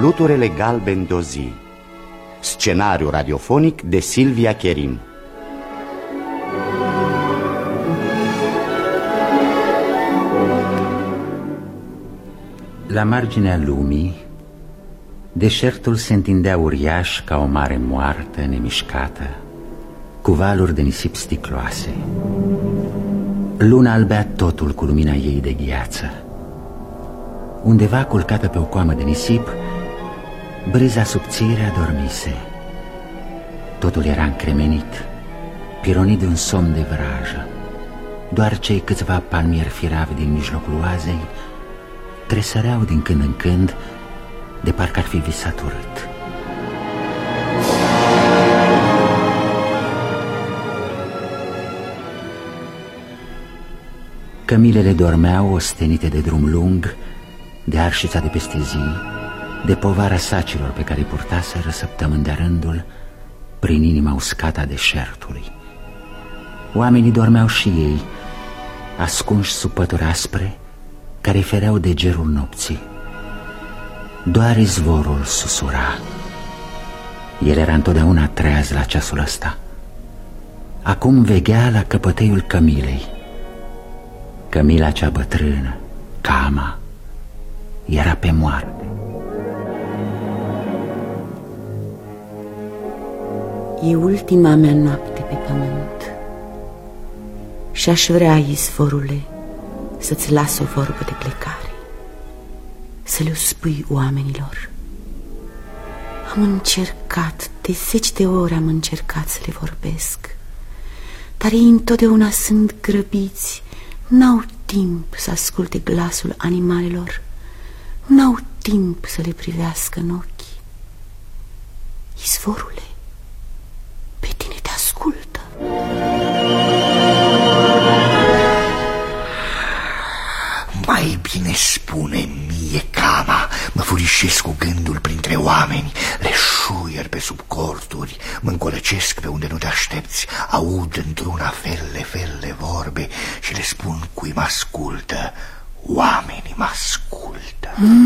Fluturele galben de-o zi. Scenariu radiofonic de Silvia Cherim. La marginea lumii, deșertul se întindea uriaș ca o mare moartă, nemișcată, cu valuri de nisip sticloase. Luna albea totul cu lumina ei de gheață. Undeva culcată pe o coamă de nisip, brâza subțire adormise. Totul era încremenit, pironit de un somn de vrajă. Doar cei câțiva palmieri firavi din mijlocul oazei tresăreau din când în când, de parcă ar fi visat urât. Cămilele dormeau ostenite de drum lung, de arșița de peste zi, de povara sacilor pe care îi purtaseră săptămâni de rândul prin inima uscată a deșertului. Oamenii dormeau și ei, ascunși sub pături aspre, care fereau de gerul nopții. Doar izvorul susura. El era întotdeauna treaz la ceasul ăsta. Acum veghea la căpăteiul cămilei. Cămila cea bătrână, Cama, era pe moarte. E ultima mea noapte pe pământ și aș vrea, izvorule, să-ți las o vorbă de plecare, să le spui oamenilor. Am încercat, de 10 de ori am încercat să le vorbesc, dar ei întotdeauna sunt grăbiți, n-au timp să asculte glasul animalelor, n-au timp să le privească în ochi. Izvorule, pe tine te ascultă. Mai bine spune-mi, Cama, mă furișesc cu gândul printre oameni, le șuier pe sub corturi, mă încolăcesc pe unde nu te aștepți, aud într-una felle vorbe și le spun cui mă ascultă. Oamenii mă ascultă.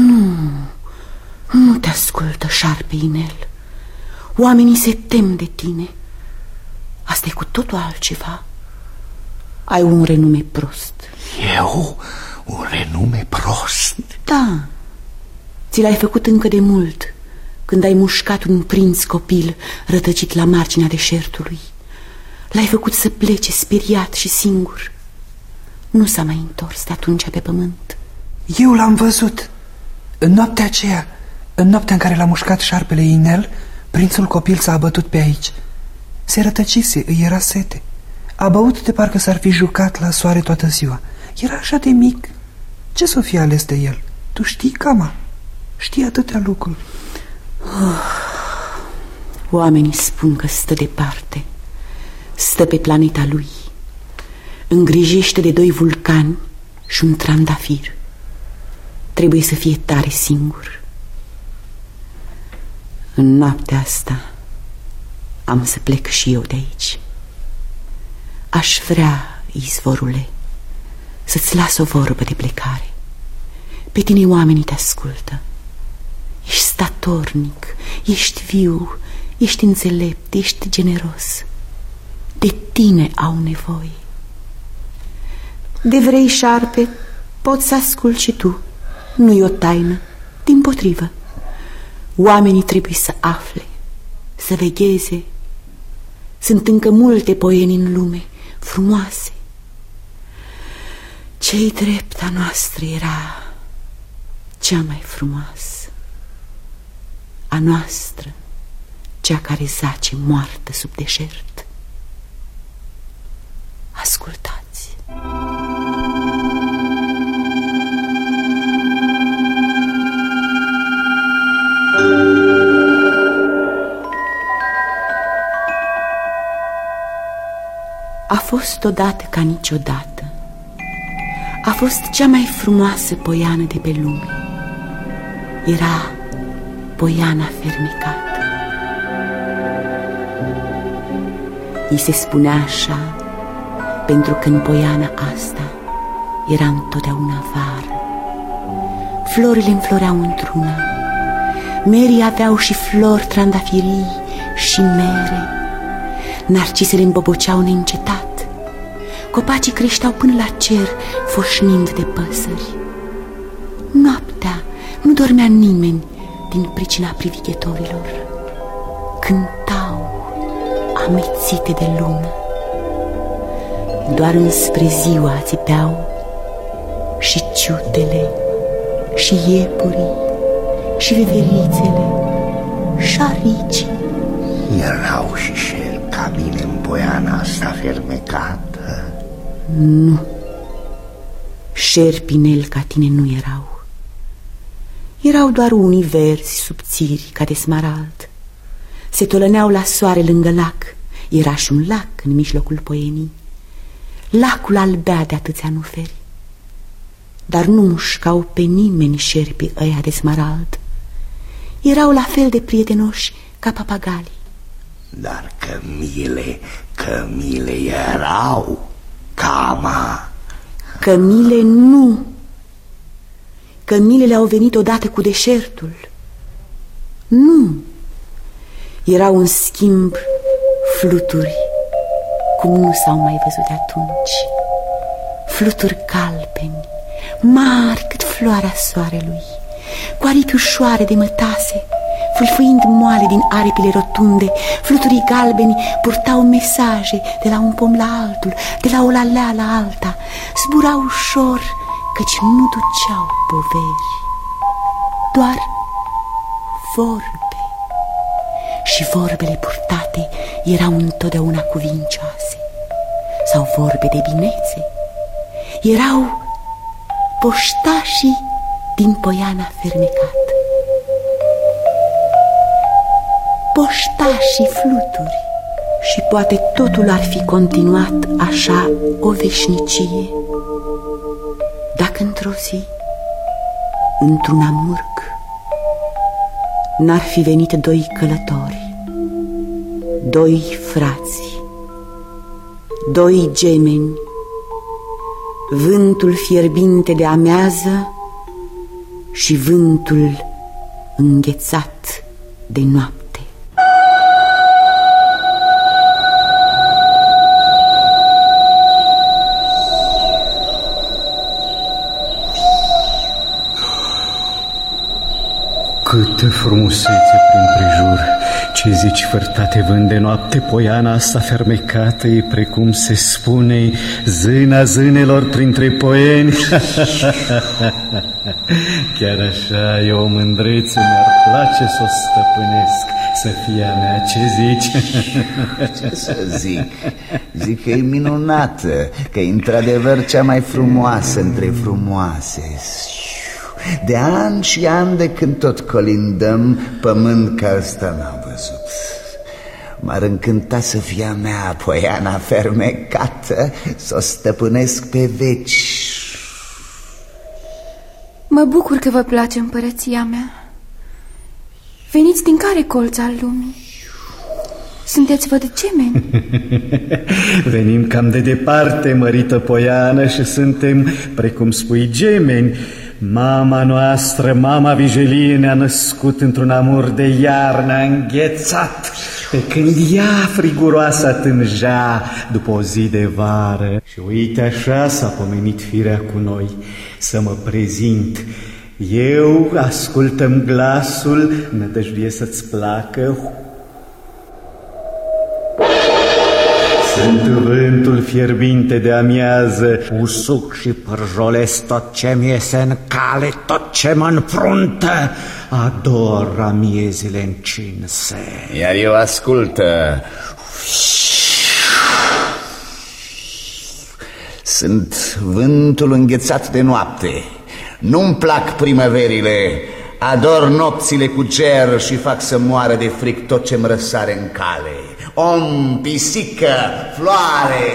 Nu te ascultă, șarpe inel. Oamenii se tem de tine. Asta e cu totul altceva. Ai un renume prost. Eu? Un renume prost? Da, ți l-ai făcut încă de mult, când ai mușcat un prinț copil rătăcit la marginea deșertului. L-ai făcut să plece speriat și singur. Nu s-a mai întors de atunci pe pământ. Eu l-am văzut. În noaptea aceea, în noaptea în care l-a mușcat șarpele Inel, prințul copil s-a abătut pe aici. Se rătăcise, îi era sete. A băut de parcă s-ar fi jucat la soare toată ziua. Era așa de mic. Ce s-o fi ales de el? Tu știi, Cama? Știi atâtea lucruri. Oamenii spun că stă departe. Stă pe planeta lui. Îngrijește de 2 vulcani și un trandafir. Trebuie să fie tare singur. În noaptea asta am să plec și eu de aici. Aș vrea, izvorule, să-ți las o vorbă de plecare. Pe tine oamenii te ascultă. Ești statornic, ești viu, ești înțelept, ești generos. De tine au nevoie. De vrei, șarpe, poți să asculți și tu. Nu-i o taină, dimpotrivă. Oamenii trebuie să afle, să vegheze. Sunt încă multe poieni în lume, frumoase. Ce-i drept, a noastră era cea mai frumoasă. A noastră, cea care zace moartă sub deșert. Ascultați! A fost odată ca niciodată. A fost cea mai frumoasă poiană de pe lume. Era poiana fermecată. I se spunea așa pentru că în poiana asta era întotdeauna vară. Florile înfloreau într-una, Merii aveau și flori, trandafirii și mere. Narcisele îmboboceau neîncetat. Copacii creșteau până la cer, foșnind de păsări. Noaptea nu dormea nimeni din pricina privighetorilor. Cântau amețite de lună. Doar înspre ziua țipeau și ciutele, și iepurii, și veverițele, și aricii. Erau și șel ca mine în poiana asta fermecată? Nu, șerpinel ca tine nu erau. Erau doar unii verzi subțiri ca de smarald. Se tolăneau la soare lângă lac. Era și un lac în mijlocul poienii. Lacul albea de atâția nuferi. Dar nu mușcau pe nimeni șerpii ăia de smarald. Erau la fel de prietenoși ca papagalii. Dar cămile erau, Cama. Cămile nu. Cămilele au venit odată cu deșertul. Nu. Erau în schimb fluturi cum nu s-au mai văzut de atunci. Fluturi galbeni, mari cât floarea soarelui, cu aripi ușoare de mătase, fâlfâind moale din aripile rotunde. Fluturii galbeni purtau mesaje de la un pom la altul, de la o lalea la alta. Zburau ușor, căci nu duceau poveri, doar vorbe. Și vorbele purtate erau întotdeauna cuvincioase, sau vorbe de binețe. Erau poștașii din poiana fermecată, poștașii fluturi. Și poate totul ar fi continuat așa o veșnicie, dacă într-o zi, într-un amurg, n-ar fi venit doi călători, doi frați, doi gemeni, vântul fierbinte de amează și vântul înghețat de noapte. Câtă frumusețe prin prejur! Ce zici, fărtate vânt de noapte, poiana asta fermecată e precum se spune, zâna zânelor printre poieni. Chiar așa, e o mândrețe, mi-ar place să o stăpânesc, să fie a mea. Ce zici? Ce să zic? Zic că e minunată, că e într-adevăr cea mai frumoasă între frumoase. De ani și ani de când tot colindăm, pământ ca ăsta n-am văzut. M-ar încânta să fie a mea poiana fermecată, să o stăpânesc pe veci. Mă bucur că vă place împărăția mea. Veniți din care colț al lumii? Sunteți văd gemeni? Venim cam de departe, mărită poiană, și suntem, precum spui, gemeni. Mama noastră, mama Vigelie, ne-a născut într-un amur de iarnă înghețat, pe când ea friguroasă tânja după o zi de vară. Și uite așa s-a pomenit firea cu noi, să mă prezint. Eu ascultă-mi glasul, nădăjduie să-ți placă. Sunt vântul fierbinte de amiază, usuc și pârjolesc tot ce-mi iese în cale, tot ce mă înfruntă. Ador amiezile încinse. Iar eu ascultă. Sunt vântul înghețat de noapte. Nu-mi plac primăverile, ador nopțile cu ger și fac să moară de fric tot ce-mi răsare în cale. Om, pisică, floare.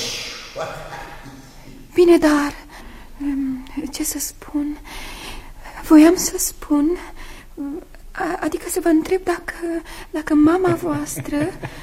Bine, dar ce să spun? Voiam să spun, adică să vă întreb dacă mama voastră,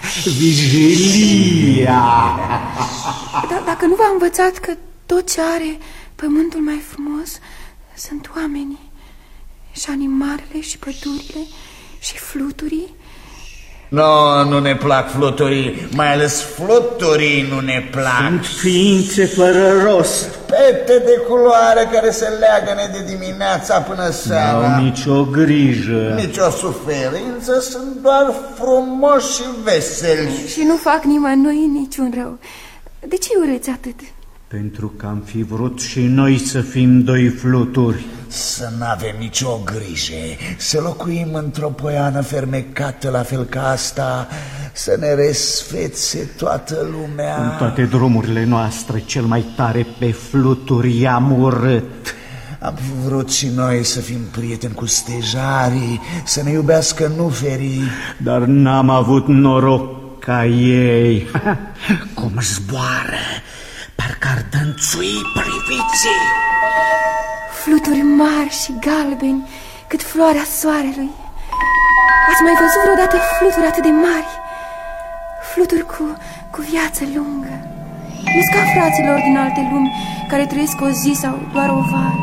Vigilia, dacă nu v-a învățat că tot ce are pământul mai frumos sunt oamenii. și animalele și pădurile și fluturii. No, nu ne plac fluturii, mai ales fluturii nu ne plac. Sunt ființe fără rost. Pete de culoare care se leagă de dimineața până seara. N-au nicio grijă. Nici o suferință, sunt doar frumoși și veseli. Și nu fac nimănui niciun rău. De ce urâți atât? Pentru că am fi vrut și noi să fim doi fluturi. Să n-avem nicio grijă, să locuim într-o poiană fermecată la fel ca asta, să ne resfețe toată lumea. În toate drumurile noastre, cel mai tare pe fluturi i-am urât. Am fi vrut și noi să fim prieteni cu stejarii, să ne iubească nuferii. Dar n-am avut noroc ca ei. Cum zboară, parcă ar dănțui, priviții. Fluturi mari și galbeni, cât floarea soarelui. Ați mai văzut vreodată fluturi atât de mari? Fluturi cu viață lungă. Nu-s ca fraților din alte lumi, care trăiesc o zi sau doar o vară.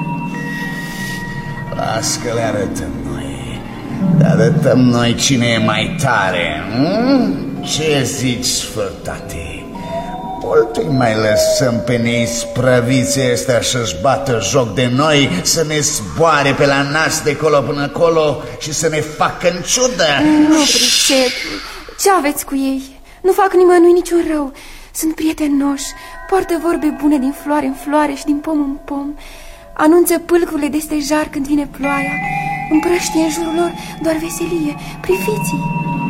Las că le arătăm noi. Le arătăm noi cine e mai tare. Ce zici, sfărtate? Mult îi mai lăsăm pe neisprăviții ăstea să-și bată joc de noi, să ne zboare pe la nas de colo până colo și să ne facă în ciudă. Nu pricep. Ce aveți cu ei? Nu fac nimănui niciun rău. Sunt prietenoși, poartă vorbe bune din floare în floare și din pom în pom. Anunță pâlcurile de stejar când vine ploaia. Împrăștie în jurul lor doar veselie. Priviți-i!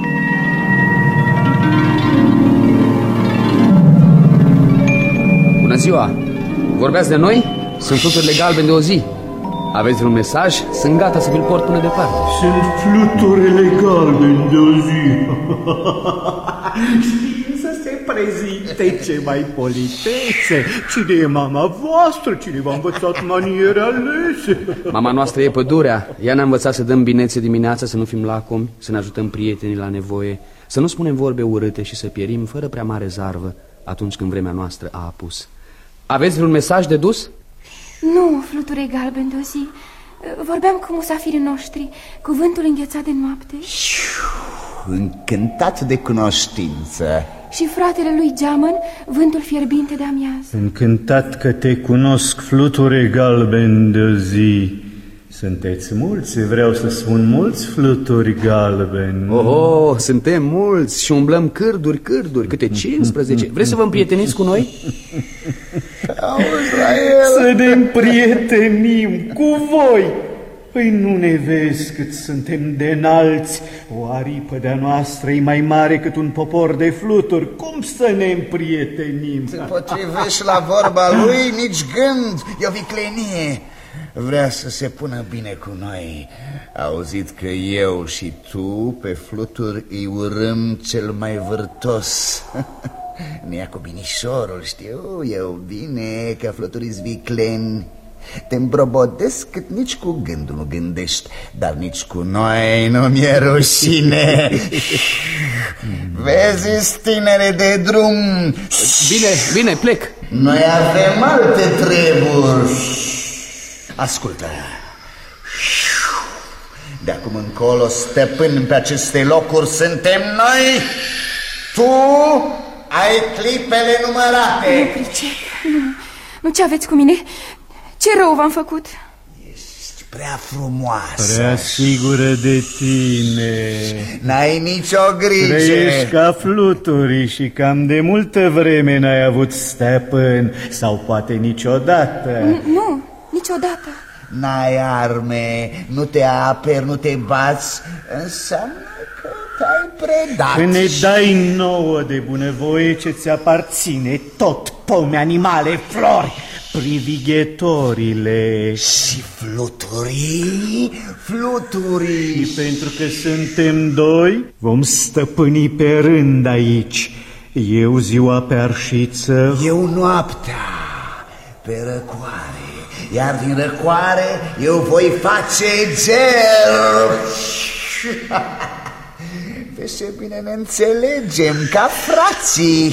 Bună ziua! Vorbeați de noi? Sunt fluturile galbene de o zi. Aveți un mesaj? Sunt gata să vi-l port până departe. Sunt fluturile galbene de o zi. Să se prezinte ce mai politețe. Cine e mama voastră? Cine v-a învățat maniere alese? Mama noastră e pădurea. Ea ne-a învățat să dăm binețe dimineața, să nu fim lacomi, să ne ajutăm prietenii la nevoie, să nu spunem vorbe urâte și să pierim fără prea mare zarvă atunci când vremea noastră a apus. Aveți un mesaj de dus? Nu, fluture galben de o zi. Vorbeam cu musafirii noștri, cuvântul înghețat de noapte. Încântat de cunoștință. Și fratele lui Geamăn, vântul fierbinte de amiază. Încântat că te cunosc, fluture galben de o zi. Sunteți mulți, vreau să spun mulți fluturi galbeni. Oh, suntem mulți și umblăm cârduri, câte 15. Vreți să vă împrieteniți cu noi? Să ne împrietenim cu voi. Păi nu ne vezi cât suntem de înalți? O aripă de-a noastră e mai mare cât un popor de fluturi. Cum să ne împrietenim? Se potrivești la vorba lui, nici gând, e o viclenie. Vrea să se pună bine cu noi. A auzit că eu și tu pe fluturi îi urâm cel mai vârtos. Ne ia cu binișorul, știu eu bine că fluturi-s vicleni. Te îmbrobodesc cât nici cu gândul nu gândești, dar nici cu noi nu mi-e rușine. Vezi, tinere de drum. Bine, plec. Noi avem alte treburi. Ascultă. De acum încolo, stăpâni pe aceste locuri suntem noi. Tu ai clipele numărate. Nu pricep, nu, ce aveți cu mine? Ce rău v-am făcut? Ești prea frumoasă. Prea sigură de tine. N-ai nicio grijă. Trăiești ca fluturii și cam de multă vreme n-ai avut stăpân. Sau poate niciodată. Nu, niciodată. N-ai arme, nu te aperi, nu te bați. Înseamnă că te-ai predat. Când ne dai nouă de bunăvoie ce ți aparține, tot, pomi, animale, flori, privighetorile. Și fluturii. Și pentru că suntem doi, vom stăpâni pe rând aici. Eu ziua pe arșiță, eu noaptea pe răcoare, iar din răcoare eu voi face gel. Vezi ce bine ne înțelegem, ca frații.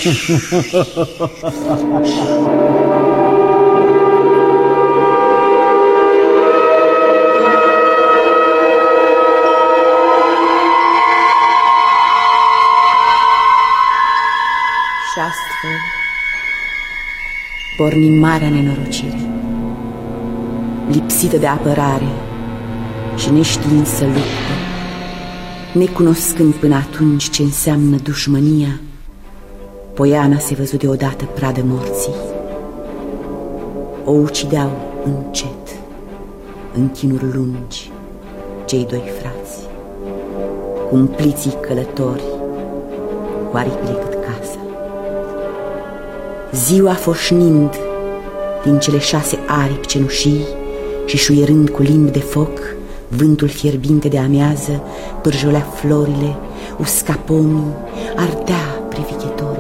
porni marea nenorocire. Lipsită de apărare și neștiind să lupte, necunoscând până atunci ce înseamnă dușmânia, Poiana se văzu deodată pradă morții. O ucideau încet, în chinuri lungi, cei doi frați, cumpliții călători, cu aripile cât casa. Ziua foșnind din cele 6 aripi cenușii și șuierând cu limbi de foc, vântul fierbinte de amiază pârjolea florile, usca pomii, ardea privighetorile.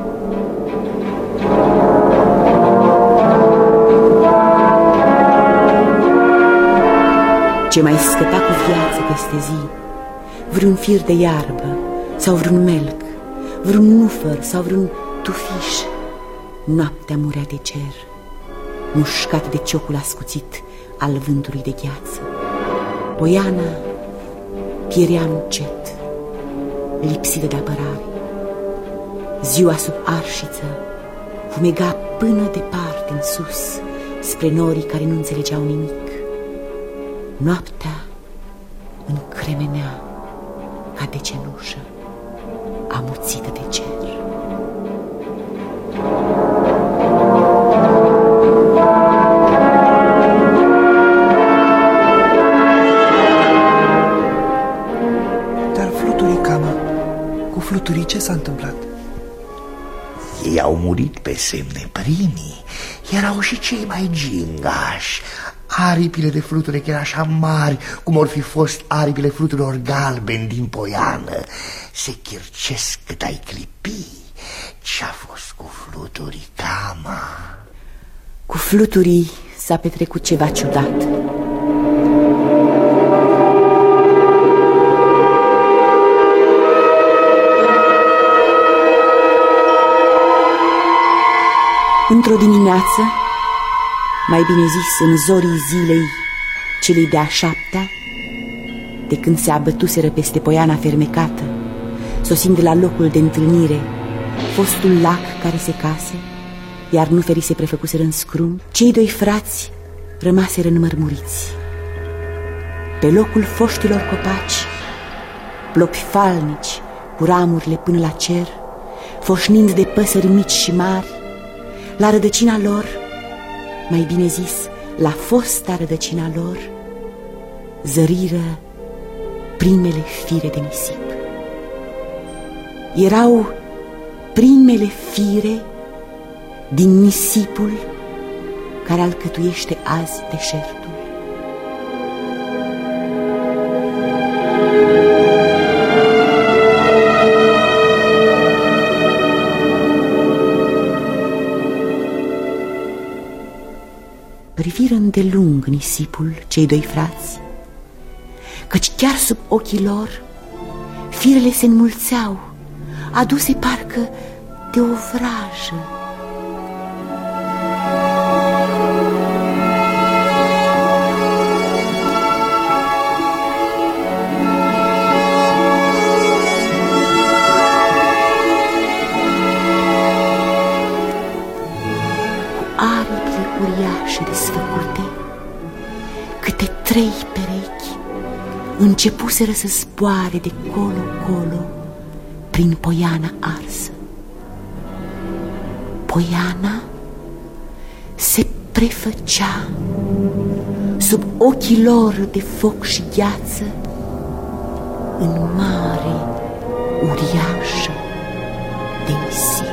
Ce mai scăpa cu viață peste zi, vreun fir de iarbă sau vreun melc, vreun nufăr sau vreun tufiș, noaptea murea de cer, mușcat de ciocul ascuțit al vântului de gheață. Poiana pierea încet, lipsită de apărare. Ziua sub arșiță fumega până departe în sus, spre norii care nu înțelegeau nimic. Noaptea încremenea ca de cenușă amuțită de cer. Dar fluturii, Cama, cu fluturii ce s-a întâmplat? Ei au murit pe semne primii. Erau și cei mai gingași. Aripile de fluturi chiar așa mari cum or fi fost aripile fluturilor galbeni din Poiană. Se chircesc cât ai clipi. Ce-a fost cu fluturii, Cama? Cu fluturii s-a petrecut ceva ciudat. Într-o dimineață, mai bine zis în zorii zilei celei de-a 7-a, de când se abătuseră peste Poiana fermecată, sosind la locul de întâlnire fostul lac care secase, iar nuferii se prefăcuseră în scrum, cei doi frați rămaseră înmărmuriți. Pe locul foștilor copaci, plopi falnici cu ramurile până la cer, foșnind de păsări mici și mari, la rădăcina lor, mai bine zis, la fosta rădăcina lor, zăriră primele fire de nisip. Erau primele fire din nisipul care alcătuiește azi deșertul. Priviră îndelung nisipul cei doi frați, căci chiar sub ochii lor firele se înmulțeau, aduse parcă de o vrajă. Uriașe desfăcute, câte 3 perechi începuseră să zboare de colo-colo prin Poiana arsă. Poiana se prefăcea sub ochii lor de foc și gheață în mare uriașă de nisip.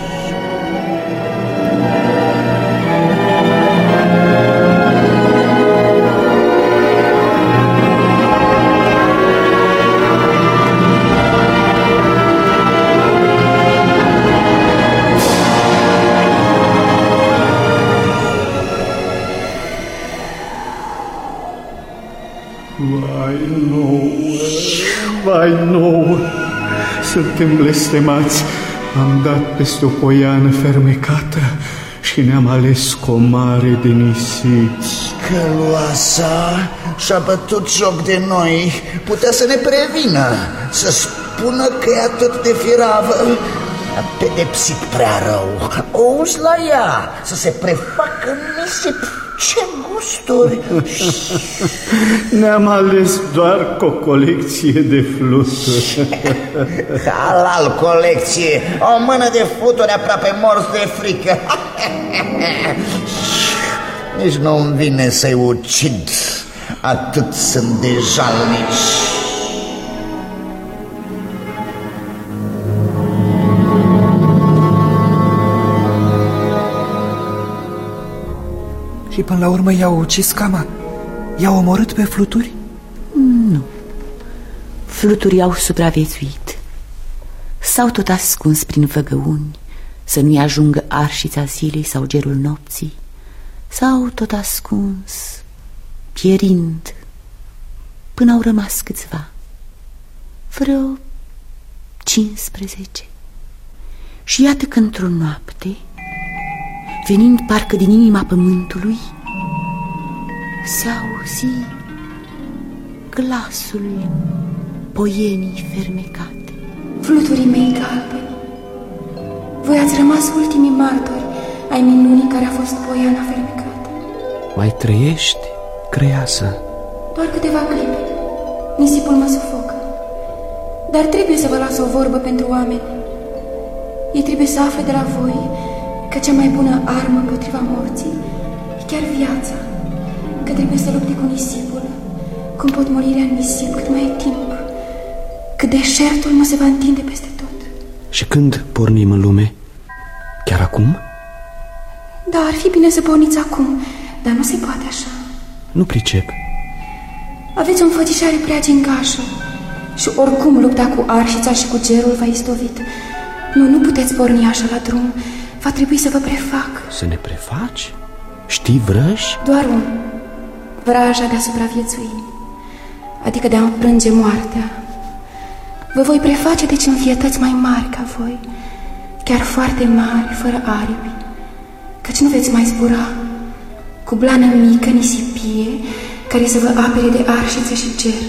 Vai nouă, suntem blestemați. Am dat peste o poiană fermecată și ne-am ales cu o mare de nisip. Căluasa și-a bătut joc de noi. Putea să ne prevină, să spună că e atât de firavă. pedepsit prea rău. Auzi la ea, să se prefacă nisip. Ce gusturi! Ne-am ales doar cu o colecție de fluturi. Halal colecție, o mână de fluturi aproape morți de frică. Nici nu-mi vine să-i ucid, atât sunt de jalnici. Și până la urmă i-au ucis Cama? I-au omorât pe fluturi? Nu. Fluturii au supraviețuit. S-au tot ascuns prin văgăuni, să nu-i ajungă arșița zilei sau gerul nopții. S-au tot ascuns, pierind, până au rămas câțiva, vreo 15. Și iată că într-o noapte, venind parcă din inima pământului, se auzi glasul poienii fermecate. Fluturii mei galbeni, voi ați rămas ultimii martori ai minunii care a fost poiana fermecată. Mai trăiești, creiasă? Doar câteva clipe. Nisipul mă sufocă. Dar trebuie să vă las o vorbă pentru oameni. Ei trebuie să afle de la voi că cea mai bună armă împotriva morții e chiar viața, că trebuie să lupte cu nisipul, cum potmolirea în nisip cât mai e timp, că deșertul nu se va întinde peste tot. Și când pornim în lume? Chiar acum? Da, ar fi bine să porniți acum, dar nu se poate așa. Nu pricep. Aveți o înfățișare prea gingașă și oricum lupta cu arșița și cu gerul v-a istovit. Nu puteți porni așa la drum. Va trebui să vă prefac. Să ne prefaci? Știi vrăji? Doar un. Vraja de a supraviețui, adică de a înfrânge moartea. Vă voi preface deci în fietăți mai mari ca voi, chiar foarte mari, fără aripi, căci nu veți mai zbura, cu blană mică, nisipie, care să vă apere de arșiță și ger.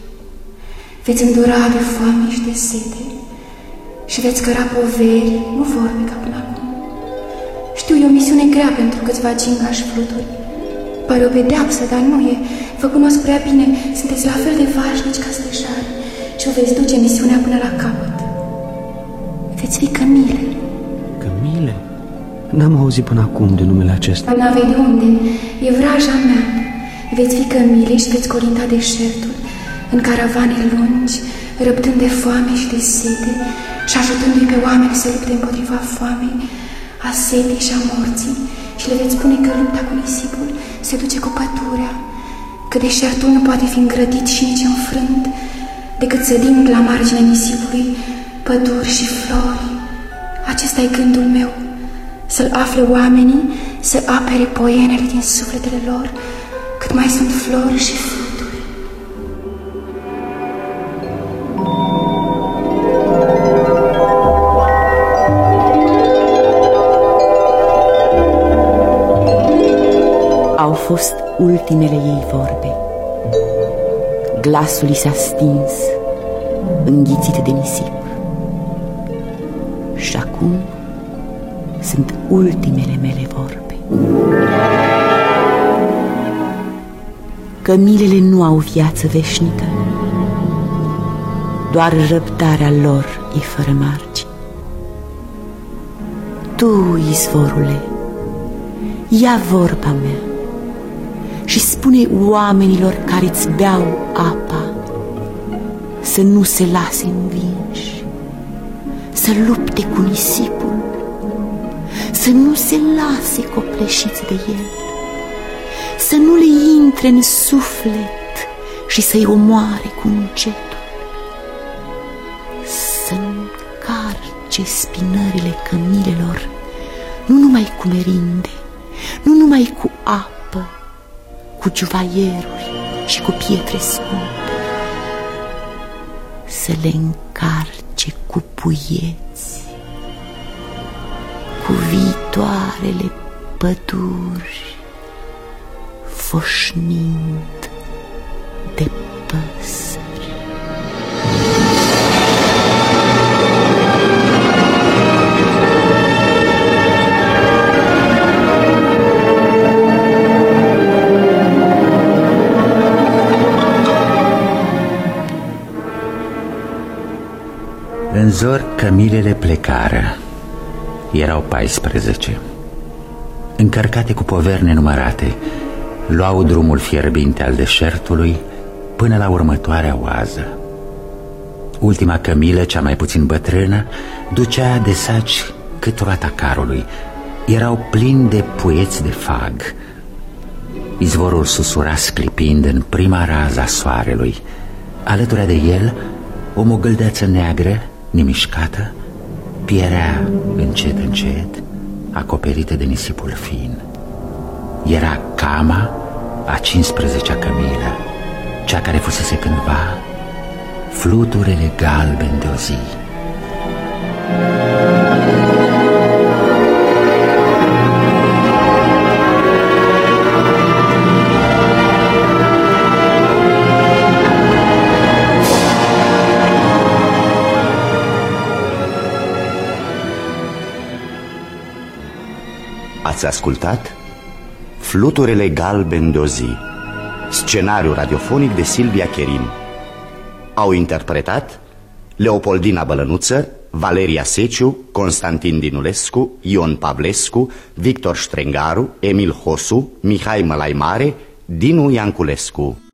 Veți îndura de foame și de sete și veți căra poveri, nu vorbe ca până acum. Știu, e o misiune grea pentru câțiva gingași fluturi. Pare o pedeapsă, dar nu e. Vă cunosc prea bine, sunteți la fel de vașnici ca stejar și o veți duce misiunea până la capăt. Veți fi Cămile. Cămile? N-am auzit până acum de numele acesta. N-avei de unde, e vraja mea. Veți fi Cămile și veți colinda deșertul în caravane lungi, răbdând de foame și de sete și ajutându-i pe oameni să lupte împotriva foamei, a setei și a morții, și le veți spune că lupta cu nisipul se duce cu pădurea, că deșertul nu poate fi îngrădit și nici înfrânt, decât sădind la marginea nisipului păduri și flori. Acesta e gândul meu, să-l afle oamenii, să apere poienele din sufletele lor, cât mai sunt flori și fluturi. Au fost ultimele ei vorbe. Glasul i s-a stins, înghițit de nisip. Și acum sunt ultimele mele vorbe. Cămilele nu au viață veșnică, doar răbdarea lor e fără margini. Tu, izvorule, ia vorba mea și spune oamenilor care-ți beau apa să nu se lase învinși, să lupte cu nisipul, să nu se lase copleșiți de el, să nu le intre în suflet și să-i omoare cu încetul, să încarce spinările cămilelor nu numai cu merinde, nu numai cu apă, cu juvaieruri și cu pietre scumpe, să le încarce cu puieți, cu viitoarele păduri, foșnind de păsări. În zor, cămilele plecară. Erau 14. Încărcate cu poveri nenumărate, luau drumul fierbinte al deșertului până la următoarea oază. Ultima cămilă, cea mai puțin bătrână, ducea de saci cât roata carului. Erau plini de puieți de fag. Izvorul susura sclipind în prima rază a soarelui. Alături de el, o mogâldeață neagră, nemișcată, pierea încet, încet, acoperită de nisipul fin. Era Cama, a 15-a cămilă, cea care fusese cândva fluturele galbene de o zi. Ați ascultat Fluturele galbene de o zi, scenariu radiofonic de Silvia Cherim. Au interpretat Leopoldina Bălănuță, Valeria Seciu, Constantin Dinulescu, Ion Pavlescu, Victor Ștrengaru, Emil Hosu, Mihai Mălaimare, Dinu Ianculescu.